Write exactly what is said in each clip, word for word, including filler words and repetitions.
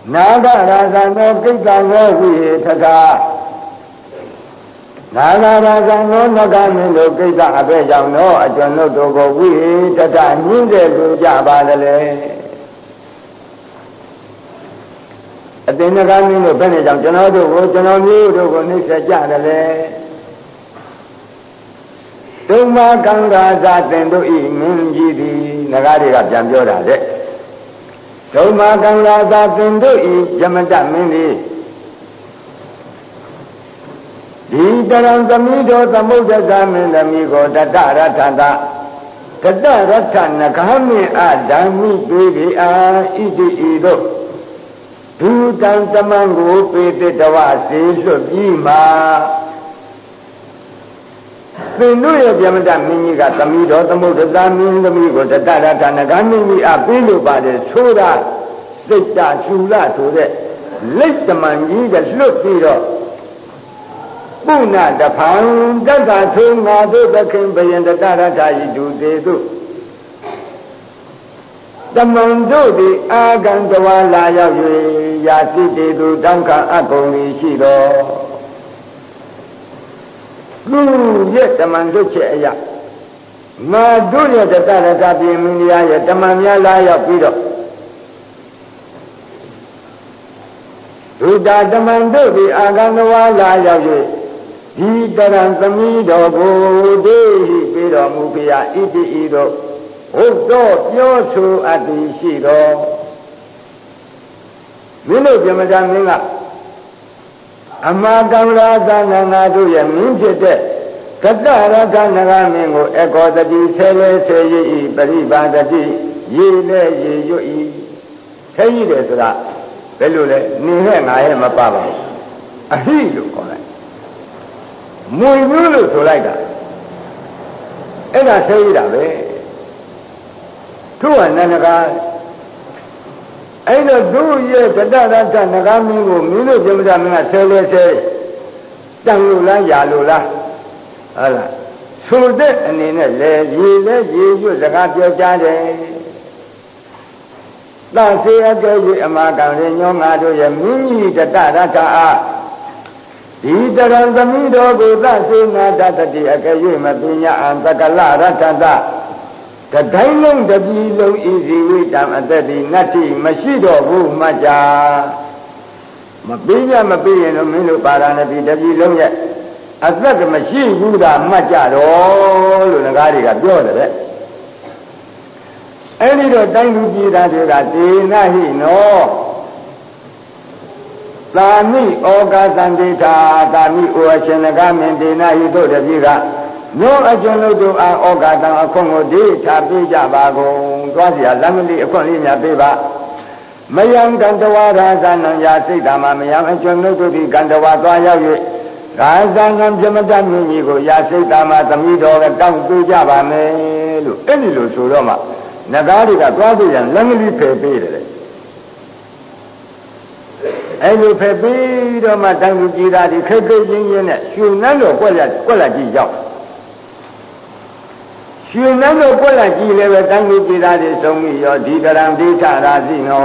နာဂရာဇံသောကိစ္စသောဝိဟေထထာနာဂရာဇံသောနဂမင်းတို့ကိစ္စအဘဲကြောင့်သောအကျွန်ုပ်တို့ကိုဝိဟေထထညှင်းတဲ့လူကြပါသလဲအသင်္နဂမင်းတို့ဘယ်နဲ့ကြောင့်ကျွန်တော်တို့ကိုကျွန်တော်မျိုးတို့ကိုနှိမ့်ဆက်ကြတယ်လေဒုမကံရာဇသင်တို့ဤမင်းကြီးသည်နဂါတွေကပြန်ပြောတာတဲ့ဒုမကံရာဇသင်တို့ဤယမတမင်းသည်ဒီတရံသမီးတော်သမုဒ္ဒဇမင်းသမီးကိုတတရထတတတရထနဂမင်းအဓမ္မိပေဒီအာဣတိဤတို့ဒုတံသမံကိုပေတတဝစေလွတ်ပြီးမှာသင်တို့ရဲ့ဗျမတမင်းကြီးကသမီးတော်သမုဒ္ဒဇမင်းသမီးကိုတတရထနဂမင်းကြီးအပေးလို့ပါတယ်ဆိုတာစိတ်တရှူလဆိုတဲ့လိတ်တမန်ကြီးကလွတ်ပြီးတော့ပုဏ္ဏတဖန်တတ္တထုံငါတို့သခင်ဘယင်တတရထဤဒုသေးတို့တမန်တို့သည်အာဂံတဝါလာရောက်၍ယာတိတေသူတောင်းခံအပ်ကုန်၏ရှိတော်လူရဲ့တမန်တို့ချက်အရာငါတို့ရဲ့တတရထပြည်မင်းများရဲ့တမန်များလာရောက်ပြီးတော့ဒုတာတမန်တို့သည်အာဂံတဝါလာရောက်၍ဒီတရံသမီးတော်ကိုဒေဟိပေးတော်မူဖေယဣတိဤတို့ဟုတ်တော့ပြောဆိုအပ်သည်ရှိတော်မင်းတို့ပြမတမင်းကအမကံရာသနာနာတို့ရဲ့မင်းဖြစ်တဲ့ကတ္တရထနဂမင်းကိုအကောတတိဆဲလဲဆဲရဤပရိပါဒတိရေလဲရေရွတ်ဤဆဲရည်တယ်ဆိုတာဘယ်လိုလဲနေနဲ့ငါရဲ့မပပါဘူးအဟိလို့ခေါ်လိုက်မွေမျိုးလို့ဆိုလိုက်တာအဲ့ဒါဆဲရည်တာပဲသူကနန္ဒကာအဲ့တော့သူရဲ့ကတ္တရထနဂမင်းကိုမင်းတို့ပြမတမင်းကဆဲလဲဆဲတန်လို့လားယာလို့လားဟုတ်လားဆိုတဲ့အနေနဲ့လေရေလဲရေရွတ်စကားပြောကြတယ်သစေအကဲ့အမကံရင်ညောငါတို့ရဲ့မိမိတတရထအားဒီတရံသမီးတော်ကိုသစေနာတတတိအကဲ့မပညာအံတကလရထတတတိုင်းလုံးတပြည်လုံးဤစီဝိတံအသက်ဒီနတ္တိမရှိတော့ဘူးမှကြမပေးရမပေးရင်တော့မင်းတို့ပါရဏတိတပြည်လုံးရဲ့အသက်ကမရှိဘူးသာမှတ်ကြတော့လို့ငကားတွေကပြောတယ်တဲ့အဲ့ဒီတော့တိုင်းလူပြည်သားတွေကဒေနဟိနောသာမိဩကာသန္တိတာသာမိဩအရှင်ငကားမင်းဒေနဟိတို့တပြည်ကမျိုးအကျွန်ုပ်တို့အားဩကာသံအခွင့်ကိုဒေထာပေးကြပါကုန်သွားเสียလမ်းမလေးအခွင့်လေးများပေးပါမယံကံတဝါရာဇနံယာစိတ်ဓမ္မမယံအကျွန်ုပ်တို့သည်ကံတဝါသွားရောက်၍ကာဇံကံပြမတမင်းကြီးကိုယာစိတ်ဓမ္မသမီးတော်ကတောင်းပေးကြပါမယ်လို့အဲ့ဒီလိုဆိုတော့မှနဂါးတွေကသွားပြရင်လမ်းမလေးဖယ်ပေးတယ်လေအဲ့လိုဖယ်ပေးတော့မှတန်လူကြီးသားဒီခက်ခဲချင်းချင်းနဲ့ရွှေနန်းတော်ကွက်လက်ကွက်လက်ကြီးရောက်ရွှေနန်းတော်ကွက်လက်ကြီးလည်းပဲတန်လူကြီးသားတွေဆုံးပြီးရောဒီတရံဒိဋ္ဌရာစီနော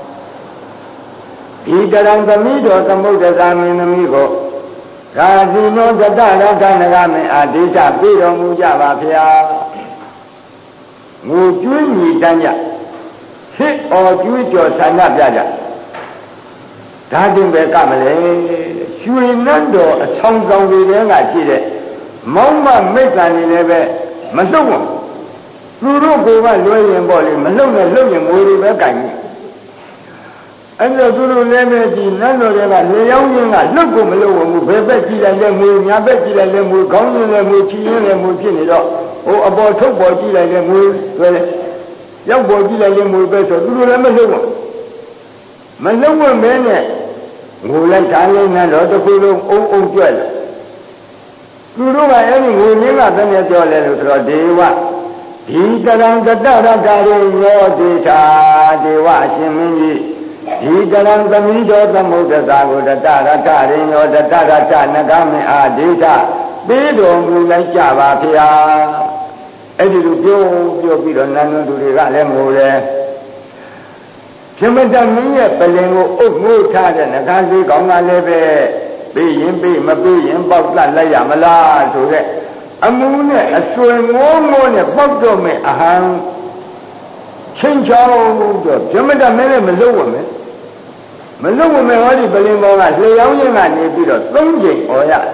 ဒီတရံသမီးတော်သမုဒ္ဒဇမင်းသမီးကိုရာဇီနောတတရထနဂမင်းအာဒိဋ္ဌပြေတော်မူကြပါဗျာငိုကျွေးမြည်တမ်းကြဖြစ်အော်ကျွေးကြော်ဆန္ဒပြကြဒါတင်ပဲကမလဲရွှေနန်းတော်အချောင်းဆောင်တွေထဲကရှိတဲ့မောင်းမမိတ်ဆန်နေလည်းပဲမလှုပ်ဘူးသူတို့ကလွဲရင်ပေါ့လေမလှုပ်နဲ့လှုပ်ရင်ငွေတွေပဲကင်ကြီးအဲ့တော့သူတို့လည်းပဲဒီနန်းတော်တွေကလေယောင်းချင်းကလှုပ်ကိုမလှုပ်ဘူးဘယ်ဘက်ကြည့်လိုက်လဲငွေညာဘက်ကြည့်လိုက်လဲငွေခေါင်းရင်းလဲငွေချီရင်းလဲငွေဖြစ်နေတော့ဟိုအပေါ်ထုတ်ပေါ်ကြည့်လိုက်လဲငွေဆိုရဲရောက်ပေါ်ကြည့်လိုက်လဲငွေပဲဆိုသူတို့လည်းမလှုပ်ဘူးမလှုပ်ဘူးမင်းနဲ့ငိုလိုက်တာလေးနဲ့တော့တစ်ခုလုံးအုံအုံကြွက်တယ်သူတို့ကအဲ့ဒီငိုရင်းကတည်းကပြောလဲလို့ဆိုတော့ဒေဝဒီတရံတတရတာရေရောဒေထာဒေဝအရှင်မင်းကြီးဒီတရံသမီးတော်သမုဒ္ဒစာကိုတတရထရေရောတတရထနဂမင်းအာဒေထပေးတော်မူလိုက်ကြပါဗျာအဲ့ဒီလိုပြောပြောပြီးတော့နန်းတော်သူတွေကလည်းငိုတယ်ဖြရှင်မတမင်းရဲ့ပလင်ကိုအုပ်ငိုးထားတဲ့ငကားလေးကောင်းကလည်းပဲပြီးရင်ပြီးမပြီးရင်ပေါက်တတ်လိုက်ရမလားဆိုတဲ့အမှုနဲ့အဆွေငိုးငိုးနဲ့ပေါက်တော့မယ်အဟံချင်းချောင်းတော့ရှင်မတမင်းလည်းမလုပ်ဝမယ်မလုပ်ဝမယ်ဟောဒီပလင်ပေါ်ကလျှောင်းရင်းကနေပြီးတော့သုံးချိန်អော်ရ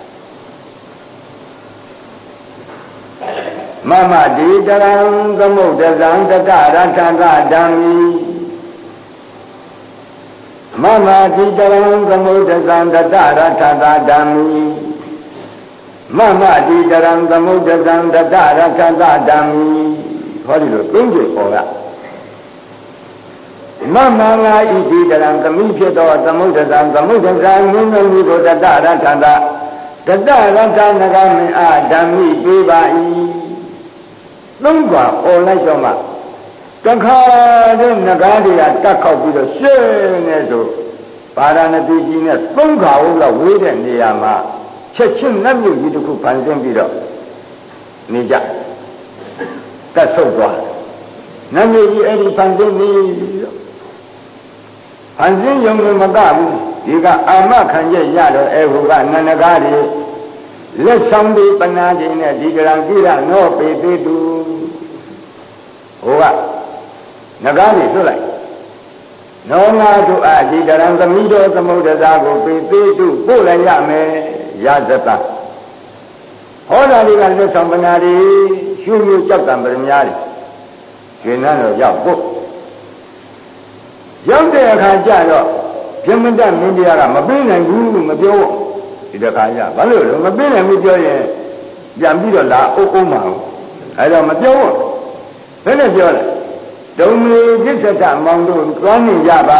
မမတိတရံသမုဒ္ဒဇံတတရထံကဓမ္မိမမတိတရံသမုဒ္ဒဇံတတရထံကဓမ္မိမမတိတရံသမုဒ္ဒဇံတတရထံကဓမ္မိဟောဒီလိုသုံးကြိမ်ပေါ်ကမမငါဤတိတရံသမိဖြစ်သောသမုဒ္ဒဇံသမုဒ္ဒဇံငင်းငယ်ကိုတတရထံကတတရထနဂမင်အာဓမ္မိပေးပါ၏သုံးပါអော်လိုက်တော့မှတခါတည်းငကားတွေကတက်ခောက်ပြီးတော့ရှင်းနေဆိုပါရဏတိကြီးနဲ့သုံးခါဟုတ်လောက်ဝေးတဲ့နေရာမှာချက်ချင်းလက်မြုပ်ကြီးတစ်ခုဖန်ဆင်းပြီးတော့နေကြတက်ဆုပ်သွားလက်မြုပ်ကြီးအဲ့ဒီဖန်ဆင်းပြီးဖန်ဆင်းရုံနဲ့မကဘူးဒီကအာမခံချက်ရတော့အဲဟိုကနန္ဒကားတွေလက်ဆောင်ပြီးပနာခြင်းနဲ့ဒီကရံကိရနောပေသေးသူဟိုကငကားတွေလွတ်လိုက်နောငါတို့အဒီကရံသမိတော်သမုဒ္ဒဇာကိုပေသေးသူပို့လိုက်ရမယ်ရသတ္တဟောတာတွေကလက်ဆောင်ပနာတွေရှုမျိုးကြောက်ကံပရမများတွေရှင်နန်းတော်ရောက်ဖို့ရောက်တဲ့အခါကျတော့ပြမတမင်းတရားကမပေးနိုင်ဘူးမပြောဒီတခါကျဘာလို့လဲမပေးနိုင်ဘူးပြောရင်ပြန်ပြီးတော့လာအုပ်အုံးမှာအဲဒါမပြောဘူးဘယ်နဲ့ပြောလဲဒုံမေကိစ္စတမောင်တို့သွားနေကြပါ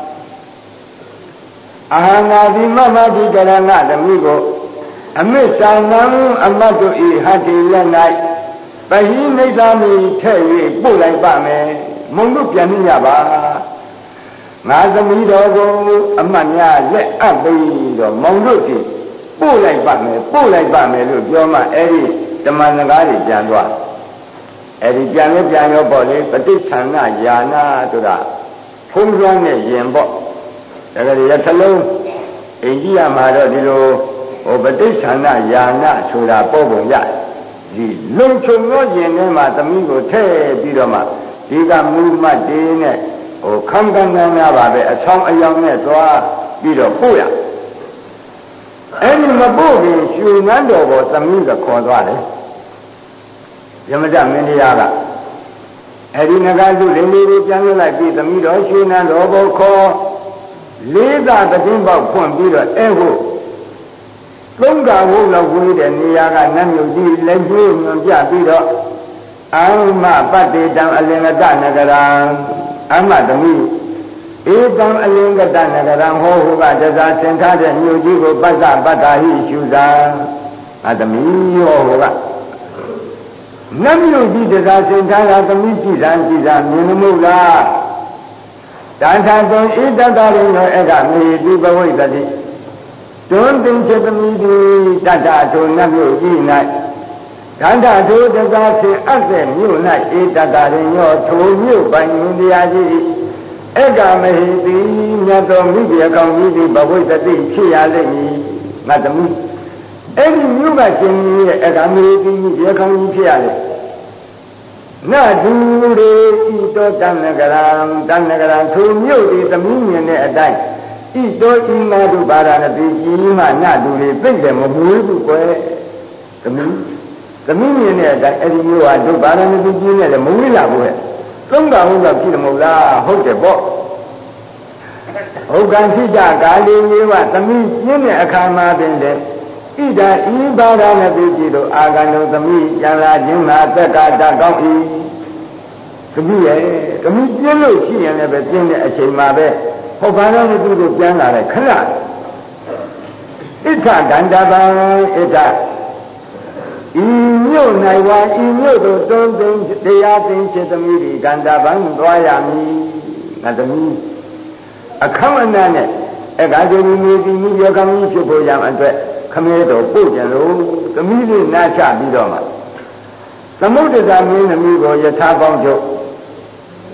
အာဟနာတိမမတိကရဏသမိကိုအမစ္ဆာနံအမတ်တို့ဤဟတ္တိလက်၌ပဟိနိဒာမိထဲ့၍ပို့လိုက်ပါမယ်မုံတို့ပြန်နေကြပါငါသမီးတော်ကိုအမတ်များလက်အပ်ပြီးတော့မောင်တို့စီပို့လိုက်ပါမယ်ပို့လိုက်ပါမယ်လို့ပြောမှအဲ့ဒီဓမ္မစကားတွေပြန်သွားအဲ့ဒီပြန်လဲပြန်ရောပေါ့လေပဋိသန္ဓယာနာဆိုတာဖုံးလွှမ်းတဲ့ယင်ပေါ့ဒါကြရထလုံးအိန္ဒိယမှာတော့ဒီလိုဟိုပဋိသန္ဓယာနာဆိုတာပေါ်ပုံရဒီလုံချုံသောယင်ထဲမှာသမီးကိုထည့်ပြီးတော့မှဒီကမူမတ်တေးနဲ့ဟိုခံခံနာပါပဲအဆောင်အယောင်နဲ့သွားပြီးတော့ပို့ရအဲ့ဒီမပို့ခင်ရွှေနန်းတော်ပေါ်သမီးကခေါ်သွားတယ်ယမကြမင်းတရားကအဲ့ဒီငကားစုလေးလေးကိုပြန်လွှတ်လိုက်ပြီးသမီးတော်ရွှေနန်းတော်ပေါ်ခေါ်လေးသာတည်င်းပေါက်ဖွင့်ပြီးတော့အဲ့ဟိုသုံးကဝုတ်လောက်ဝေးတဲ့နေရာကနတ်မြို့ကြီးလက်ကျွေးညွန်ပြပြီးတော့အာမပတ္တိတံအလင်္ကတနဂရံအမသမီးဧတံအလင်္ကတနဂရံဟောဟုကတစားဆင်ထားတဲ့မြို့ကြီးကိုပတ္တပတ္တာဟိရှုသာအသမီးဟောဟုကနတ်မြို့ကြီးတစားဆင်ထားတာသမီးကြည်သာကြည်သာမြင်မမို့လားတန်ထာတုံဧတတရိနောဧကမေတိဘဝိတတိတွန်းတင်ချက်သမီးဒီတတ္တထုနတ်မြို့ကြီး၌တန်ထာထုတစားဆင်အပ်တဲ့မြို့၌ဧတတရိနောထိုမြို့ပိုင်ရင်တရားကြီးဧကမေတိမြတ်တော်မိဘကောင်ကြီးဒီဘဝိတတိဖြစ်ရလိမ့်မည်ငါသမီးအဲ့ဒီမြို့ကရှင်ကြီးရဲ့ဧကမေတိမြတ်ကောင်ကြီးဖြစ်ရလိမ့်နဒူရေဤတောတဏ္ဍကရံတဏ္ဍကရံထိုမြို့ဒီသမီးမြင်တဲ့အတိုင်းဤတောဤနာတုပါရဏတိကြီးမှနဒူရေသိတယ်မမွေးဘူးကွယ်သမီးသမီးမြင်တဲ့အတိုင်းအဲ့ဒီမြို့ဟာဒုပါရဏတိကြီးနဲ့လည်းမဝေးလာဘူးရဲ့သုံးကဟုတ်တော့ကြည့်တယ်မဟုတ်လားဟုတ်တယ်ပေါ့ဟုတ်ကံရှိကြကာလီမျိုးကသမီးကျင်းတဲ့အခါမှာပင်တဲ့ဣဒာဤပါရဏတိကြီးတို့အာဂန္တုသမီးကျန်လာခြင်းမှာသက္ကာတကောင်း၏သမီးရဲ့သမီးကျင်းလို့ရှိရင်လည်းပဲကျင်းတဲ့အချိန်မှာပဲဟောပါရဏတိတို့ပြန်လာတဲ့ခဏဣဋ္ဌကန္တပံဣဋ္ဌဤမြို့၌ဝါဤမြို့သို့တွန်းသိမ်းတရားသိမ်းစေသမီးဒီကန္တပံသွားရမည်ငါသမီးအခမ်းအနားနဲ့အက္ခဒေဝီမြေတိမိယောကမီဖြစ်ဖို့ရန်အတွက်ခမဲတော်ပို့ကြလို့သမီးလေးနားချပြီးတော့မှသမုဒ္ဒရာမင်းသမီးကိုယထာပေါင်းချုပ်ထ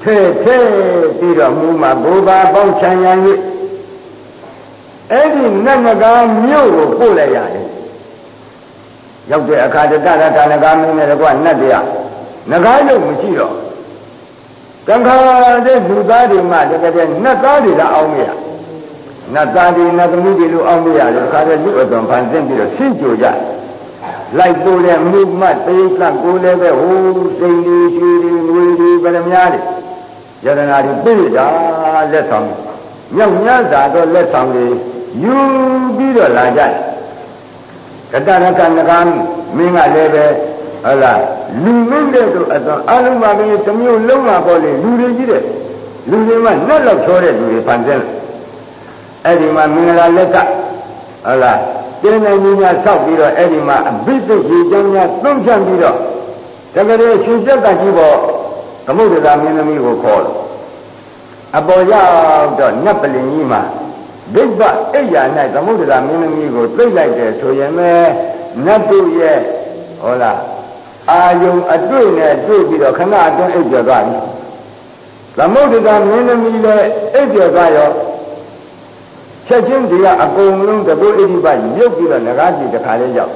ထဲထဲပြီးတော့မူမှာဘူဘာပေါင်းချမ်းရန်၍အဲ့ဒီနတ်နဂါမြို့ကိုပို့လိုက်ရတယ်ရောက်တဲ့အခါတတရကနဂါမင်းနဲ့ကွနတ်တွေကနဂါရုပ်မရှိတော့ကံခါတဲ့လူသားတွေမှတကယ်တည်းနတ်သားတွေကအောင်းမရနတ်သားတွေနတ်သမီးတွေလိုအောင်းမရတယ်ခါတဲ့လူအသွင်ဖန်ဆင်းပြီးတော့ဆင်းကြကြလိုက်ပို့တဲ့မှုမှတ်တိတ်ကကိုလည်းပဲဟိုစိန်တွေရွှေတွေငွေတွေဗရမများတွေယတနာတွေပြည့်တာလက်ဆောင်မြောက်များစွာသောလက်ဆောင်တွေယူပြီးတော့လာကြတယ်ကတရကနဂါမင်းကလည်းပဲဟုတ်လားလူမင်းတဲ့သူအသွင်အလုံးပါပဲတမျိုးလုံးမှာပေါ့လေလူတွေကြီးတဲ့လူတွေမှနှက်လောက်ချောတဲ့လူတွေဖန်ဆင်းတယ်အဲ့ဒီမှာမင်္ဂလာလက်ကဟုတ်လားကျင်းနေကြီးများဆောက်ပြီးတော့အဲ့ဒီမှာအဘိသိရေကျမ်းများသုံးချပြီးတော့တကယ်လို့ရှင်ကျက်ကကြီးပေါ့သမုဒ္ဒရာမင်းသမီးကိုခေါ်တယ်အပေါ်ရောက်တော့နတ်ပလင်ကြီးမှာဒိဗ္ဗအိယာ၌သမုဒ္ဒရာမင်းသမီးကိုသိမ့်လိုက်တယ်ဆိုရင်ပဲနတ်တို့ရဲ့ဟုတ်လားအာယုံအတွေ့နဲ့တွေ့ပြီးတော့ခဏအတွင်းအိပ်ကျော်သွားပြီသမုဒ္ဒရာမင်းသမီးလည်းအိပ်ကျော်သွားရောချက်ချင်းဒီကအကုန်လုံးတပုတ်ဣတိပရုပ်ပြီးတော့ငကားကြီးတစ်ခါလေးရောက်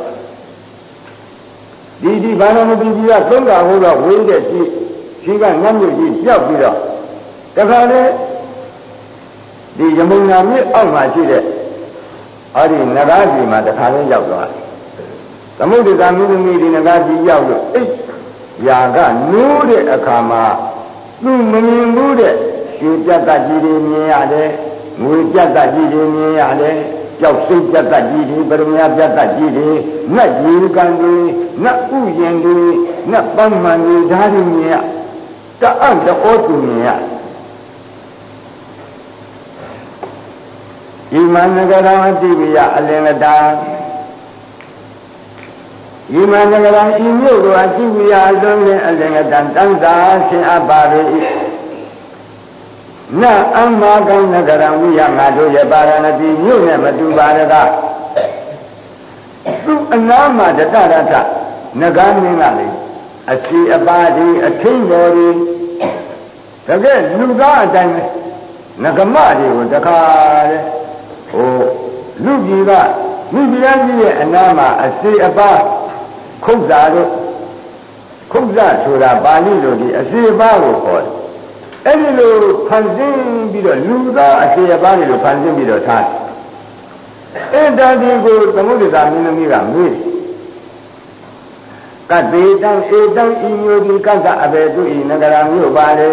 ဒီဒီဘာလို့မပြီးကြီးကသုံးတာဟုတ်တော့ဝေးတဲ့ကြီးကြီးကငတ်မြုပ်ကြီးကြောက်ပြီးတော့တခါလေးဒီယမုန်နာမြစ်အောက်မှာရှိတဲ့အဲ့ဒီငကားကြီးမှာတခါလေးရောက်သွားသမုဒ္ဒရာမင်းသမီးဒီငကားကြီးရောက်လို့အိတ်ရာကနိုးတဲ့အခါမှာသူမမြင်ဘူးတဲ့ရွှေပြတ်တကြီးတွေမြင်ရတယ်ငွေပြတ်တကြီးတွေမြင်ရတယ်ကြောက်စိတ်ပြတ်တကြီးတွေပရမပြတ်တကြီးတွေနတ်ရေကန်တွေနတ်ဥယျင်တွေနတ်ပန်းမှန်တွေဓာတ်တွေမြင်ရတအံ့တောသူမြင်ရဒီမန္နဂရံအတိဝိယအလင်္ကတာဒီမန္နဂရံဤမြို့ကိုအတိဝိယအလုံးနဲ့အလင်္ကတံတန်သာဆင်အပ်ပါ၏နအမ္မာကံနဂရံဝိယငါတို့ရဲ့ပါရဏတိမြို့နဲ့မတူပါရကသူအနာမတတရထနဂါမင်းကလေအစီအပါဒီအထင်းတော်ဒီတကယ်လူသားအတိုင်းပဲနဂမတွေကိုတခါလေဟိုလူကြီးကမိဖုရားကြီးရဲ့အနာမှာအစီအပါခုတ်စာတို့ခုတ်စာဆိုတာပါဠိလိုဒီအစီအပါကိုခေါ်တယ်အဲ့ဒီလိုဖန်ဆင်းပြီးတော့လူသားအစီအပါတွေလိုဖန်ဆင်းပြီးတော့ထားတယ်အဲ့ဒါဒီကိုသမုဒ္ဒရာမင်းသမီးကမေးကတေတံဧတံဤမျိုးဒီကတ္တအဘေသူဤနဂရမြို့ပါလေ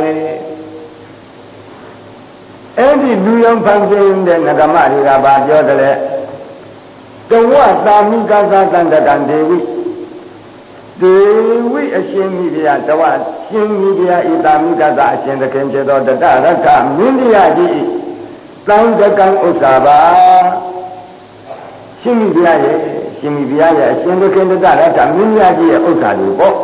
အဲ့ဒီလူရောင်ဖန်ဆင်းတဲ့နဂမတွေကဘာပြောတယ်လဲတဝသာမိကသသန္တတံဒေဝိဒေဝိအရှင်မိဖုရားတဝရှင်မိဖုရားဤသာမိကသအရှင်သခင်ဖြစ်သောတတရထမင်းတရားကြီးသံတကံဥစ္စာပါရှင်မိဖုရားရဲ့ရှင်မိဖုရားရဲ့အရှင်သခင်တတရထမင်းတရားကြီးရဲ့ဥစ္စာတွေပေါ့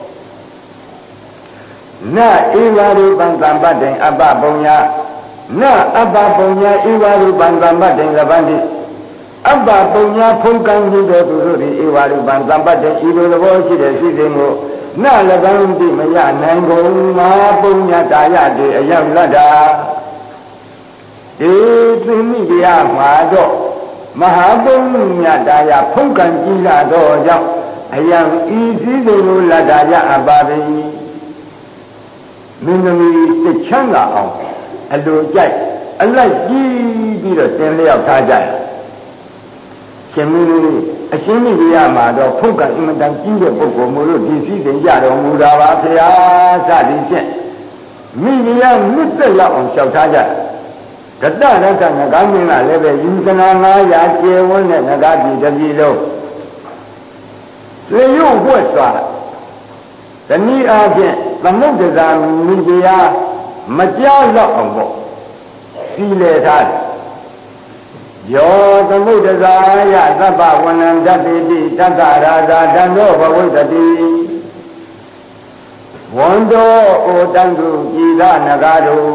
နဧဝရုပံသံပတ္တိအပ္ပပုံညာနအပ္ပပုံညာဧဝရုပံသံပတ္တိလဗ္ဗန္တိအပ္ပပုံညာဖုံးကံကြီးတဲ့သူတို့ဒီဧဝရုပံသံပတ္တိဤလိုသဘောရှိတဲ့ရှိစဉ်ကိုန၎င်းတိမရနိုင်ကုန်မဟာပုံညာတာရတိအယံလတ္တာဒီသိမိတရားမှာတော့မဟာပုံညာတာရဖုံးကံကြီးလာတော့ကြောင့်အယံဤစည်းစိမ်ကိုလတ္တာရအပ်ပါသည်မင်းသမီးသိချမ်းသာအောင်အလိုကြိုက်အလိုက်ကြီးပြီးတော့တင်လျောက်ထားကြတယ်ရှင်မင်းကြီးအရှင်မိဖုရားမှာတော့ဖုတ်ကအင်မတန်ကြီးတဲ့ပုဂ္ဂိုလ်မို့လို့ဒီစည်းစိမ်ကြတော်မူတာပါဖေဟာစသည်ဖြင့်မိဖုရားမြတ်သက်လောက်အောင်လျှောက်ထားကြတယ်တတရကငကားမင်းကလည်းပဲယူဇနာငါးရာကျေဝန်းတဲ့ငကားပြည်တစ်ပြည်လုံးလေရုပ်ဝှက်စွာတနည်းအားဖြင့်သမုဒ္ဒရာမိဖုရားမကြောက်တော့အောင်ပေါ့စီလေထားတယ်ယောသမုဒ္ဒရာယသဗ္ဗဝနံတတိတိတတ္တရာဇာတံသောဘဝိတ္တိဝန္တောဩတံသူကြည်သာနဂါတို့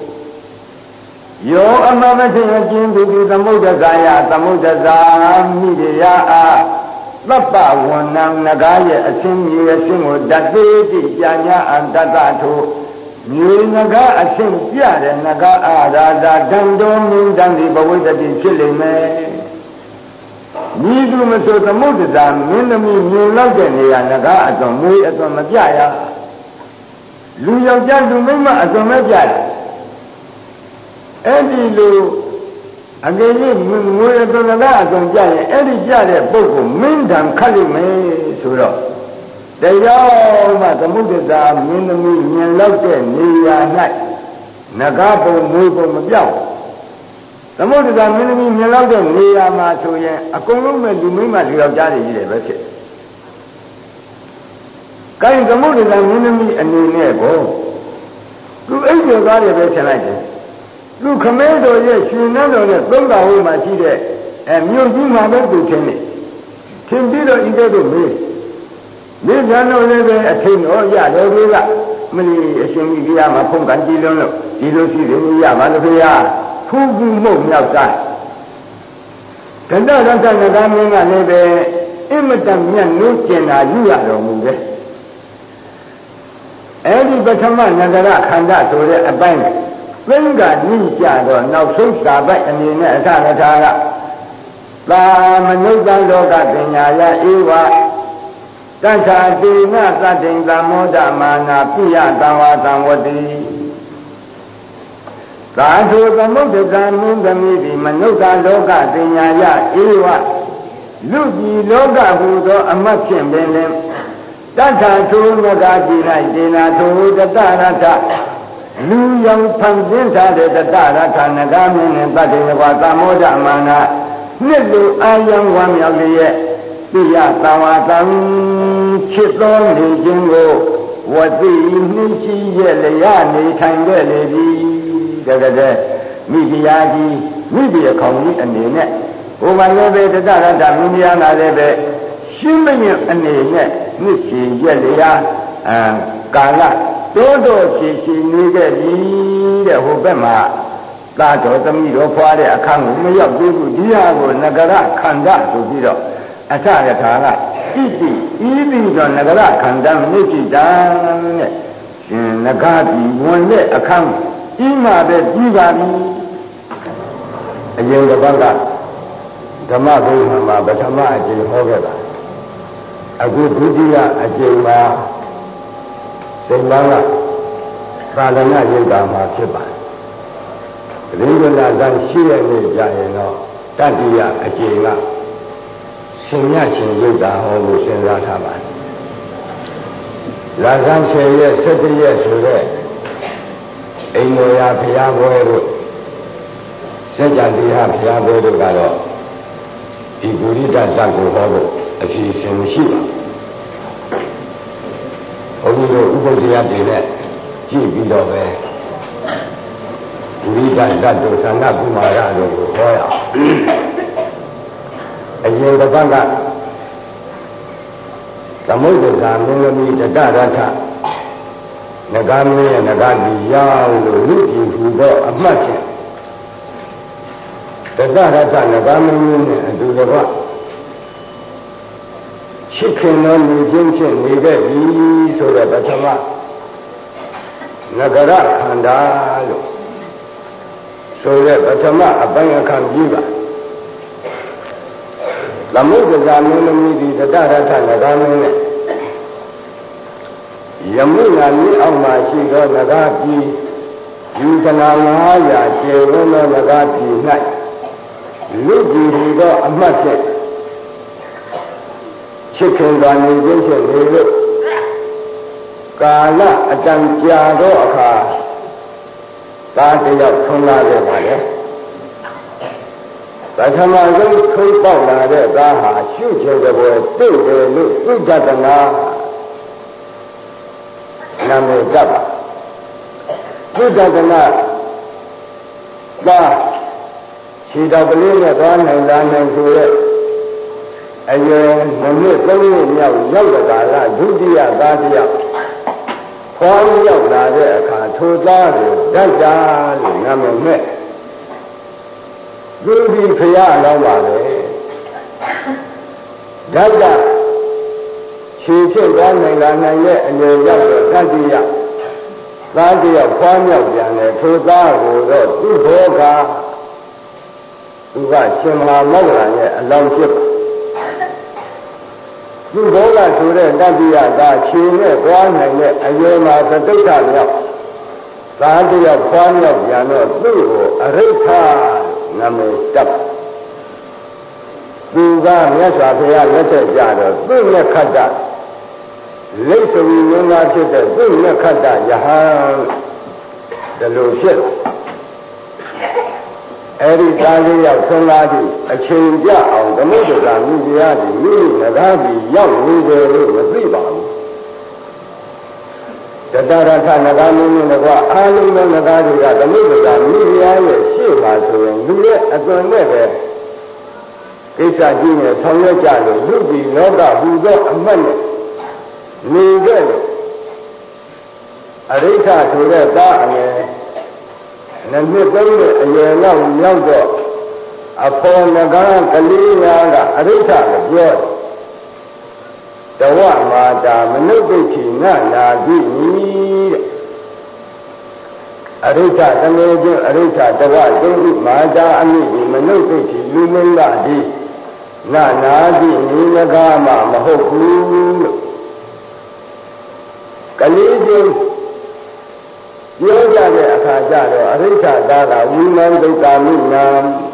ယောအမမထေအကျဉ်သူဒီသမုဒ္ဒရာယသမုဒ္ဒရာမိရိယအားသဗ္ဗဝနံနဂါရဲ့အစင်းမြေအစင်းကိုတတိတိကြာညာအတ္တထုမြေငကားအဆင့်ပြတဲ့ငကားအာရာဇာတန်တော်မင်းတန်ဒီဘဝတတိဖြစ်လိမ့်မယ်ညီသူမဆိုသမုဒ္ဒရာမင်းသမီးမြင်လောက်တဲ့နေရာငကားအစွန်မွေးအစွန်မပြရလူယောက်ျားလူမိန်းမအစွန်မပြရအဲ့ဒီလိုအကယ်၍ငွေအစွန်ငကားအစွန်ပြရင်အဲ့ဒီပြတဲ့ပုဂ္ဂိုလ်မင်းတန်ခတ်လိမ့်မယ်ဆိုတော့တရားမှသမုဒ္ဒရာမင်းသမီးမြင်လောက်တဲ့နေရာ၌ငကားပုံမွေးပုံမပြောက်သမုဒ္ဒရာမင်းသမီးမြင်လောက်တဲ့နေရာမှာဆိုရင်အကုန်လုံးပဲလူမိန်းမလူယောက်ျားတွေကြီးတယ်ပဲဖြစ်။ကိုင်းသမုဒ္ဒရာမင်းသမီးအနေနဲ့ကိုသူအိပ်ကျော်သားတွေပဲဆင်လိုက်တယ်။သူခမဲတော်ရဲ့ရှင်နန်းတော်နဲ့သုံးတော်ဟိုမှာရှိတဲ့အဲမြို့ကြီးမှာပဲသူထင်းနေ။ထင်းပြီးတော့ဤတဲ့တို့မေးမိဘတို့လည်းပဲအထင်တော်ရတော်တွေကမလီအရှင်ကြီးကြီးမှာဖုန်ကန်ကြည်လွန်းလို့ဒီလိုရှိတယ်ရပါလို့ဖေရဖူးကူမှုမြောက်သားကန္တရတနဂါမင်းကလည်းပဲအင်မတန်မြတ်နိုးကျင်တာယူရတော်မူတယ်အဲ့ဒီပထမနဂရခန္ဓာဆိုတဲ့အပိုင်းသင်္ကာညှိကြတော့နောက်ဆုံးစာပိုက်အနေနဲ့အထကထာကသာမနုဿလောကပညာယဧဝတထာတိနသတ္တိံသမောဒမာနာပိယတံဝါသံဝတိသာထုသမုဒ္ဒကမင်းသမီးဒီမနုဿလောကပညာယဧဝလူကြီးလောကဟူသောအမတ်ဖြင့်ပင်လင်တထာထုမကတိ၌ဒေနာထုတတရထလူယောင်ဖန်ဆင်းထားတဲ့တတရထနဂါမင်းနဲ့တတ္တိဝါသမောဒမာနာနှစ်လူအာယံဝမ်းမြောက်လျက်ပိယသံဝါသံချစ်သောနေခြင်းကိုဝတိနှိရှိရဲ့လျာနေထိုင်ခဲ့လေသည်တကတဲ့မိဖုရားကြီးမိဖုရားခေါင်းကြီးအနေနဲ့ဘုရားလည်းပဲတတရတမင်းများလာလည်းပဲရှင်းမရင်အနေနဲ့နှိရှိရဲ့လျာအာကာလတိုးတိုးရှိရှိနေခဲ့ပြီတဲ့ဟိုဘက်မှာသာတော်သမီးတော်ဖွားတဲ့အခန်းကိုမရောက်သေးဘူးဒီဟာကိုနဂရခန္ဓာဆိုပြီးတော့အထရထာကဣတိဤပြီးတော့နဂရခန္ဓာမြစ်ကြည်တံတဲ့ရှင်နဂတိဝင်တဲ့အခန်းဤမှာပဲပြီးပါပြီအရင်ကဘကဓမ္မဘုရားမှာပထမအကျင့်ဟောခဲ့တာအခုဒုတိယအကျင့်မှာစိတ်လန်းကသာလနာရိပ်တာမှာဖြစ်ပါတယ်တိရိစ္ဆာန်ရှိရနေကြရင်တော့တတိယအကျင့်ကရှင်မြတ်ရှင်ရုပ်တာဟောလို့စဉ်းစားထားပါတယ်လာဇန်ဆယ်ရက်၁၁ရက်ဆိုတဲ့အိမ်တော်ရာဘုရားပွဲတို့စัจ jant တရားဘုရားပွဲတို့ကတော့ဒီဂုရိတဇတ်ကိုဟောဖို့အစီအစဉ်မရှိပါဘူးဘုန်းကြီးတို့ဥပုသ္တရာတွေနဲ့ကြည့်ပြီးတော့ပဲဂုရိတဇတ်တို့သန္တာကုမာရတို့ကိုဟောရအောင်အရင်တစ်ပတ်ကသမုဒ္ဒရာမင်းသမီးတတရထနဂါမင်းရဲ့နဂါတိရောက်လို့လူကြီးဟူသောအမှတ်ဖြင့်တတရထနဂါမင်းနဲ့အတူတကွချစ်ခင်တော်မူခြင်းဖြင့်နေခဲ့ပြီဆိုတဲ့ပထမနဂရခန္ဓာလို့ဆိုတဲ့ပထမအပိုင်းအခန်းကြီးပါသမုဒ္ဒရာမင်းသမီးဒီတတရထနဂါမင်းနဲ့ယမုနာမြစ်အောက်မှာရှိသောနဂါပြည်ယူသနာငါးရာကျေဝန်းသောနဂါပြည်၌လူကြီးဟူသောအမှတ်ဖြင့်ချစ်ခင်စွာနေခြင်းဖြင့်နေလို့ကာလအတန်ကြာသောအခါသာတယောက်ထွန်းလာခဲ့ပါလေပထမဆုံးထုံးပေါက်လာတဲ့သားဟာရှုချေတဲ့ဘွယ်သိတယ်လို့သုဒ္ဓတနာနာမည်ကပ်ပါသုဒ္ဓတနာသားခြေတော်ကလေးနဲ့သွားနိုင်လာနိုင်ဆိုတဲ့အရွယ်နှစ်နှစ်သုံးနှစ်မြောက်ရောက်တဲ့ကာလဒုတိယသားတစ်ယောက်ခေါင်းရောက်လာတဲ့အခါထိုသားကိုဓာတ်တာလို့နာမည်နဲ့သူဒီဖရာအလောင်းပါပဲဓာတ်တာခြေဖြစ်သွားနိုင်လာနိုင်ရဲ့အရွယ်ရောက်တော့တတိယသားတယောက်ဖွားမြောက်ပြန်တယ်ထိုသားကိုတော့သူ့ဘောကသူကရှင်မဟာမောဂလရဲ့အလောင်းဖြစ်သူ့ဘောကဆိုတဲ့တတိယကခြေနဲ့သွားနိုင်တဲ့အရွယ်မှာသတိဋ္ဌမြောက်သားတယောက်ဖွားမြောက်ပြန်တော့သူ့ကိုအရိဋ္ဌနာမည်တပ်သူကမြတ်စွာဘုရားလက်ထက်ကြတော့သူ့နဲ့ခတ်တာလိတ်ဆွေမင်းသားဖြစ်တဲ့သူ့နဲ့ခတ်တာယဟန်ဒီလိုဖြစ်အဲ့ဒီသားလေးရောက်ဆုံးလာပြီးအချိန်ပြအောင်သမုဒ္ဒရာမြည်ရသည်မိမိငကားပြီးရောက်နေတယ်လို့မသိပါဘူးတတရထငကားမင်းနဲ့ကွာအားလုံးသောငကားတွေကသမုဒ္ဒရာမြည်ရရဲ့ရှေ့မှာဆိုရင်လူရဲ့အသွင်နဲ့ပဲကိစ္စကြီးနဲ့ဆောင်ရွက်ကြလို့လူပြည်လောကဟူသောအမတ်နဲ့နေခဲ့လို့အရိဋ္ဌဆိုတဲ့သားအငယ်နှစ်သုံးတဲ့အရွယ်လောက်ရောက်တော့အဖော်ငကားကလေးများကအရိဋ္ဌကိုပြောတဝမာတာမနုဿိဋ္ဌိနနာတိတဲ့အရိဋ္ဌတမေချင်းအရိဋ္ဌတဝသုံးခုမာတာအမိဒီမနုဿိဋ္ဌိလူမင်းကဒီနနာတိနိငကားမှမဟုတ်ဘူးလို့ကလေးချင်းပြောကြတဲ့အခါကျတော့အရိဋ္ဌသားကဝိမံဒုက္ခမိနာ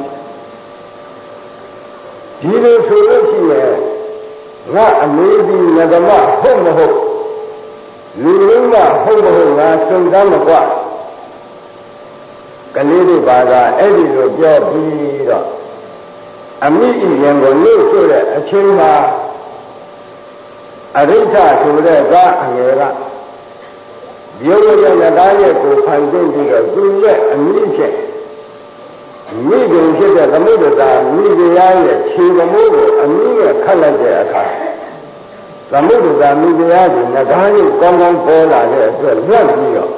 ဒီလိုဆိုလို့ရှိရင်ငါအမေဒီငကမဟုတ်မဟုတ်လူလုံးကဟုတ်မဟုတ်ငါစုံစမ်းမကွာကလေးတွေပါကအဲ့ဒီလိုပြောပြီးတော့အမိဤရင်ကိုနှုတ်ဆိုတဲ့အချိန်မှာအရိဋ္ဌဆိုတဲ့ကအငယ်ကရုပ်ရည်နဲ့သားရဲ့ကိုဖန်ဆင်းပြီးတော့သူရဲ့အမိချက်မိခင်ဖြစ်တဲ့သမုဒ္ဒရာမိဖုရားရဲ့ခြေကမိုးကိုအမိနဲ့ခတ်လိုက်တဲ့အခါသမုဒ္ဒရာမိဖုရားကငကားရုပ်ကောင်းကောင်းပေါ်လာတဲ့အတွက်လွတ်ပြီးတော့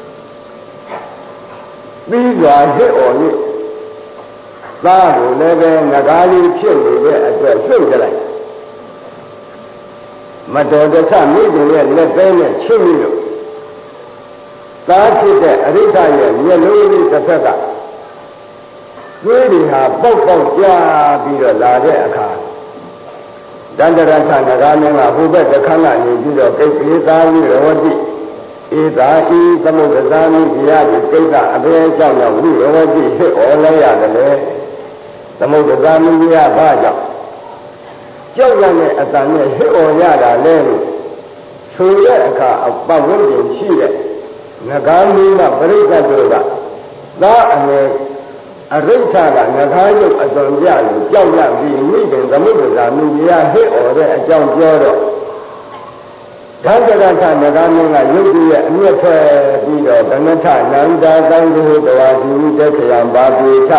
ပြီးစွာဟစ်အော်လို့သားကိုလည်းပဲငကားလေးဖြစ်နေတဲ့အတွက်စွန့်ကြလိုက်မတော်တဆမိခင်ရဲ့လက်သေးနဲ့ချစ်ပြီးတော့သားဖြစ်တဲ့အရိဋ္ဌရဲ့မျက်လုံးလေးတစ်ဖက်ကသွေးတွေဟာပေါက်ပေါက်ကြပြီးတော့လာတဲ့အခါတန္တရထနဂါမင်းကဟိုဘက်တစ်ခါကနေပြီးတော့ကိလေသာဝိရဝတိဧသာဤသမုဒ္ဒဇာမိဘုရားဒီကိစ္စအဘေကြောင့်တော့ဝိရဝတိဟစ်ဩလဲရတယ်လေသမုဒ္ဒဇာမိဘုရားဘာကြောင့်ကြောက်ရတဲ့အတန်နဲ့ဟစ်ဩရတာလဲလို့ဆိုရတဲ့အခါအပဝိဇ္ဇဉ်ရှိတဲ့ငကားမင်းကပြိဿတို့ကသာအငယ်အရိဋ္ဌကငကားရုပ်အသွင်ပြလို့ကြောက်ရပြီးမိခင်သမုဒ္ဒရာမိဖုရားဟစ်ဩတဲ့အကြောင်းပြောတော့ဓာတရထငကားမင်းကရုပ်ကြီးရဲ့အမျက်ထွက်ပြီးတော့ဗနထနန္ဒသံဃုတဝါဒီတက္ခယံပါပိထ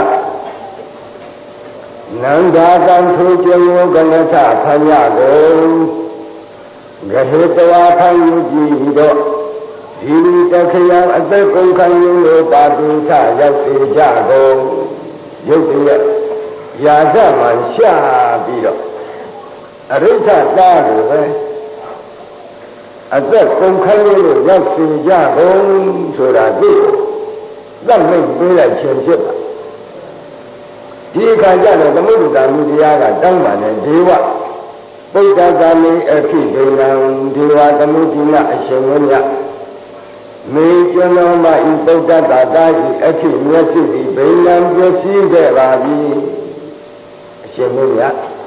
နန္ဒသံထုကျေဝကနထဖညကိုဂဟေတဝါဖန်ယူကြည့်တော့ဒီတက္ခယံအသက်ကုန်ခံယူလို့ပါပိထရောက်စေကြကုန်ရုပ်ကြီးရဲ့ရာဇမှရှာပြီးတော့အရိဋ္ဌသားကိုပဲအသက်ကုန်ခံယူလို့ရောက်စေကြကုန်ဆိုတာသိသတ်မိတ်ပေးလိုက်ခြင်းဖြစ်ပါဒီအခါကျတော့သမုဒ္ဒရာမိဖုရားကတောင်းပန်တဲ့ဒေဝပုဒ္ဒကာမိအခိဒိဏံဒေဝသမုဒ္ဒိနအရှင်ဝိညမေကျွန်တော်မဤပုဒ္ဒတာတာဤအခိမျက်စိဒီဘိလံပျက်စီးခဲ့ပါပြီအရှင်ဝိည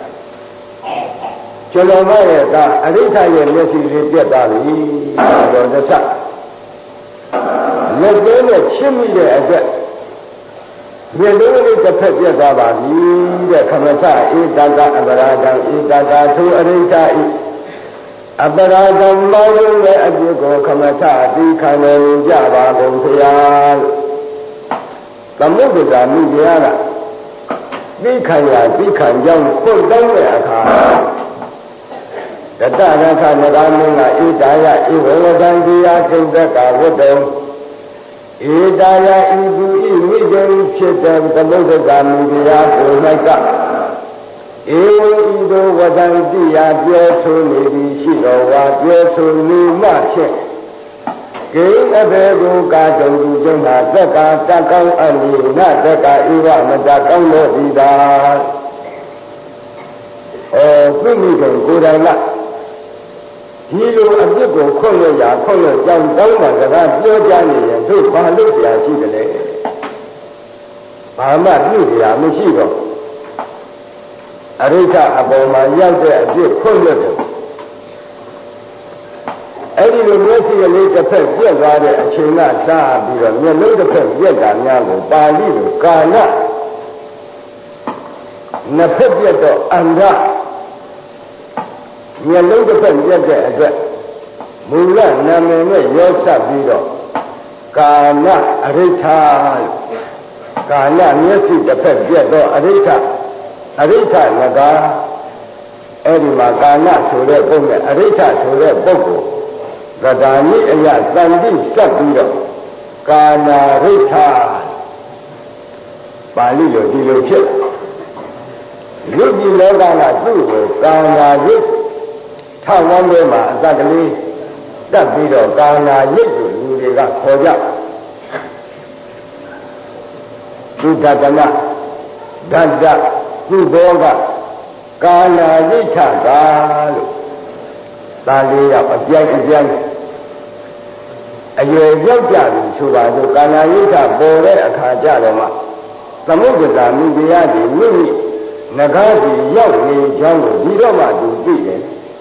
ကျွန်တော်မရဲ့ကအရိဋ္ဌရဲ့မျက်စိလေးပြတ်သွားပြီတော်တဆလက်သေးနဲ့ချစ်မိတဲ့အတွက်မြေလုံးလေးတစ်ဖက်ပြတ်သွားပါပြီတဲ့ခမစဧတကအပရာဒံဧတကသုအရိဋ္ဌဤအပရာဒံမောလုံးရဲ့အပြစ်ကိုခမစသိခံနေကြပါကုန်ဖျားသမုဒ္ဒရာမိဖုရားကသိခံရသိခံကြောင်းဖွင့်တောင်းတဲ့အခါတတရခနဂါမင်းကဧတာယဧဝဝတံဒီယာကိစ္စကဝတ္တံဧတာယဤသူဤမိဂံဖြစ်တဲ့သမုဒ္ဒရာမိဖုရားကို၌ကဧဝံဤသို့ဝတံတိယပြောဆိုနေသည်ရှိတော်ဝါပြောဆိုနေမှဖြင့် King of Ego Gato Juna Zaka Takang Ali Nataka Iwa Matakang Vida Oh Punikan Kudana Hilo Abigo Koya Koya Jam Dama Jojani and two Palusia Chile Pama Lucia Mushigo Arita Aboma Yante Abib Koyaအဲ့ဒီလိုမျက်စိကလေးတစ်ဖက်ပြက်သွားတဲ့အချိန်ကစပြီးတော့မျက်လုံးတစ်ဖက်ပြက်တာများကိုပါဠိလိုကာဏနှစ်ဖက်ပြက်တော့အန္တမျက်လုံးတစ်ဖက်ပြက်တဲ့အတွက်မူလနာမည်နဲ့ရောစပ်ပြီးတော့ကာဏအရိဋ္ဌကာဏမျက်စိတစ်ဖက်ပြက်တော့အရိဋ္ဌအရိဋ္ဌငကားအဲ့ဒီမှာကာဏဆိုတဲ့ပုံနဲ့အရိဋ္ဌဆိုတဲ့ပုဂ္ဂိုလ်ကဒါနိအယသန္တိစပ်ပြီးတော့ကာနာရိဋ္ဌပါဠိလိုဒီလိုဖြစ်လူကြီးလောကကသူ့ကိုကာနာရိဋ္ဌထောက်ဝန်းထဲမှာအတ္တကလေးတက်ပြီးတော့ကာနာရိဋ္ဌကိုလူတွေကခေါ်ကြသုဒ္ဓကနဒတ္တသုဘောကကာနာရိဋ္ဌကလို့သာလေးရောက်အပြိုင်အပြိုင်အရွယ်ရောက်ကြပြီဆိုပါစို့ကာနာရိဋ္ဌပေါ်တဲ့အခါကြတော့မှသမုဒ္ဒရာမိဖုရားကြီးမိမိငကားကြီးရောက်နေကြောင်းကိုဒီတော့မှသူသိတယ်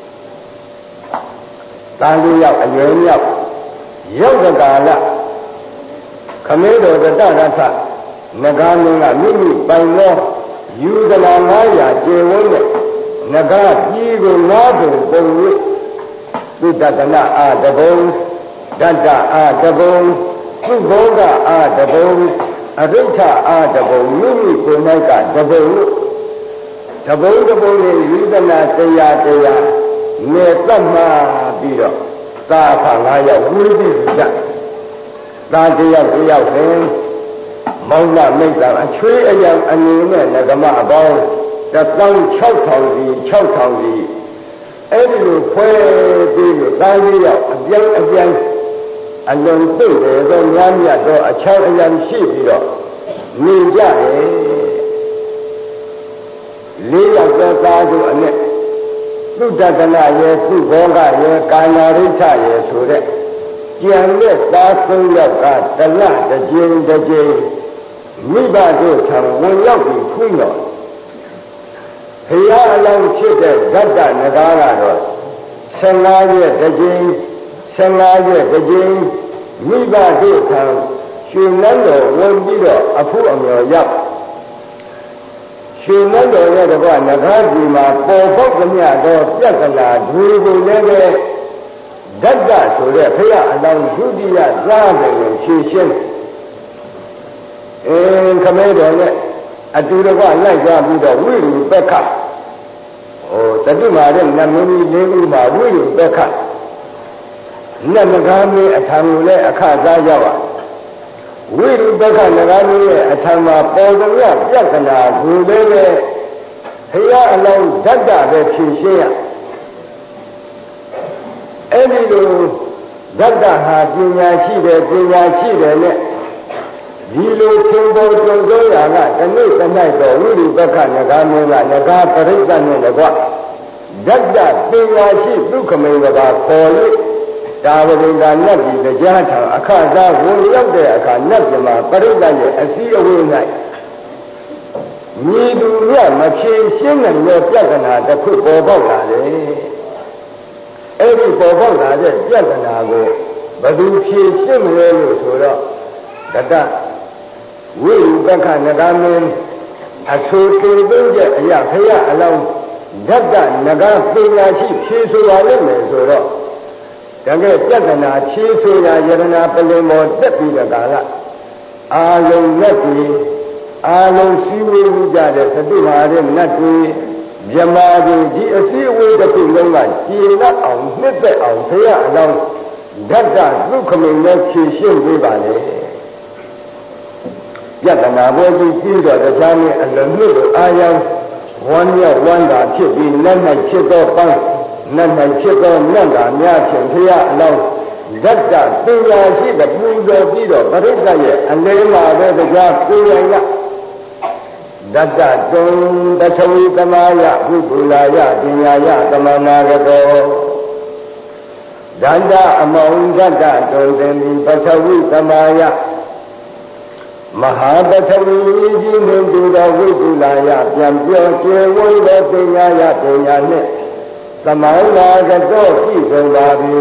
သာလေးရောက်အရွယ်မြောက်ရောက်တဲ့ကာလခမေတော်တတရထငကားမင်းကမိမိပိုင်သောယူဒနာငါးရာကျေဝန်းတဲ့ငကားကြီးကိုငါးပုံပုံ၍သုတတနာအာတဘုံဒတ္တအာတဘုံသုဘောကအာတဘုံအရိဋ္ဌအာတဘုံမိမိကိုယ်၌ကတဘုံတဘုံတဘုံနဲ့ယူဒနာတရားတရားနေသတ်မှပြီးတော့သာဖငါရောက်ဝိသိကြသာတရားတရားဖြင့်မောင်နာမိတ်တာအချွေးအယံအနေနဲ့ငကမအပေါင်းတစ်သောင်း၆ထောင်စီ၆ထောင်စီအဲ့ဒီလိုဖွဲ့ပြီးလို့တားလေးရောက်အပြိုင်အပြိုင်အလုံးသိတယ်သောများမြတ်သောအချောင်းအယံရှိပြီးတော့နေကြတယ်လေးယောက်သောသားတို့အနဲ့သုတတနာရဲ့သုဘောကရဲ့ကာနာရိဋ္ဌရဲ့ဆိုတဲ့ကြံတဲ့သားသုံးယောက်ကတလတစ်ကြိမ်တစ်ကြိမ်မိဘတို့ထံဝင်ရောက်ပြီးခွင့်တော်ဘုရားအလောင်းဖြစ်တဲ့ဓတ္တနဂါကတော့ဆယ်ငါးရက်တစ်ကြိမ်ဆယ်ငါးရက်တစ်ကြိမ်မိဘတို့ထံရှင်နန်းတော်ဝင်ပြီးတော့အဖို့အမြော်ရောက်ရှင်နန်းတော်ရဲ့တကွနဂါကြီးမှာပေါ်ပေါက်ကြမြတော့ပြက္ခလာတွေကိုလည်းပဲဓတ္တဆိုတဲ့ဘုရားအလောင်းဒုတိယသားတယ်ကိုဖြည့်ရှင်းအင်းခမဲတော်နဲ့အတူတကွလိုက်ကြပြီးတော့ဝိရုပက္ခဟိုတတိမာတဲ့နမင်းကြီးလေးခုမှာဝိရုပက္ခနတ်ငကားမင်းအထံကိုလည်းအခစားရပါဝိရုပက္ခငကားမင်းရဲ့အထံမှာပေါ်သမျှပြက္ခဏာကိုလည်းပဲဘုရားအလောင်းဓတ္တပဲဖြည့်ရှင်းရအဲ့ဒီလိုဓတ္တဟာပညာရှိတယ်ပညာရှိတယ်နဲ့ဒီလိုသင်္ဘောကြုံသောရာကတနေ့တနေ့တော့ဝိရုပက္ခငကားမင်းကငကားပရိသတ်နဲ့တကွဓတ္တပညာရှိဒုက္ခမေကပါခေါ်၍ဒါဝိဒါနတ်ကြီးတရားထံအခစားဝင်ရောက်တဲ့အခါနတ်ပြမှာပရိသတ်ရဲ့အစည်းအဝေး၌မြည်သူမြမဖြေရှင်းနိုင်တဲ့ပြဿနာတစ်ခုပေါ်ပေါက်လာတယ်အဲ့ဒီပေါ်ပေါက်လာတဲ့ပြဿနာကိုဘယ်သူဖြေရှင်းမလဲလို့ဆိုတော့ဓတ္တဝိရုပက္ခနဂါမင်းအထူးတူသုံးချက်အရာခရအလောင်းဓတ္တနဂါပညာရှိဖြေဆိုရလိမ့်မယ်ဆိုတော့တကယ်ပြဿနာဖြေဆိုရာယရနာပလင်ပေါ်တက်ပြီးတဲ့ကာလအာလုံးလက်ကြီးအာလုံးစည်းဝေးကြတဲ့သတိဟာတဲ့နတ်ကြီးမြမာကြီးဒီအစည်းအဝေးတစ်ခုလုံးကကြည်လတ်အောင်နှစ်သက်အောင်ခရအလောင်းဓတ္တဒုက္ခမင်းနဲ့ဖြေရှင်းပေးပါလေပြဿနာပေါ်ကြီးပြီးတော့တရားနဲ့အလုံးလို့အာယံဝမ်းမြောက်ဝမ်းသာဖြစ်ပြီးလက်၌ဖြစ်သောပန်းနတ်၌ဖြစ်သောနတ်သာများဖြင့်ဘုရားအလောင်းဓတ္တပညာရှိတဲ့ပူဇော်ပြီးတော့ပရိသတ်ရဲ့အလေးမှာပဲတရားကိုယ်ရဓတ္တတုံတထဝီသမာယဘုဒ္ဓလာယပညာယသမနာရတောဓတ္တအမောင်ဓတ္တတုံသင်ဒီပထဝီသမာယမဟာပထဝီကြီးမြင့်သူတော်ဝိပုလာယပြန်ပြောကျေဝိသောပညာယပညာနှင့်သမောနာကတော့ပြည့်စုံပါပြီ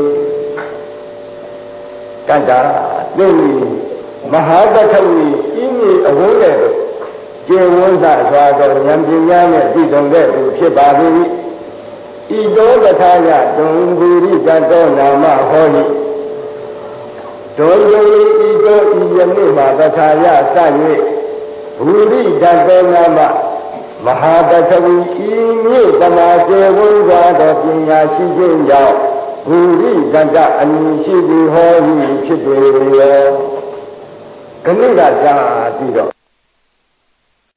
ကတ္တာသိမဟာပထဝီဤမြေအဝန်းနဲ့ကျေဝန်းသာစွာသောဉာဏ်ပညာနဲ့ပြည့်စုံတဲ့သူဖြစ်ပါပြီဤသောတထာယတုံဘူရိတတောနာမဟော၏ဒုယိဤသောဤယနေ့မှာတထာယစ၍ဘူရိတတောနာမမဟာပထဝီဤမြေသမာကျေဝန်းစွာသောပညာရှိခြင်းကြောင့်ဘူရိတတအမည်ရှိသူဟော၏ဖြစ်ပေရောခဏကကြာပြီးတော့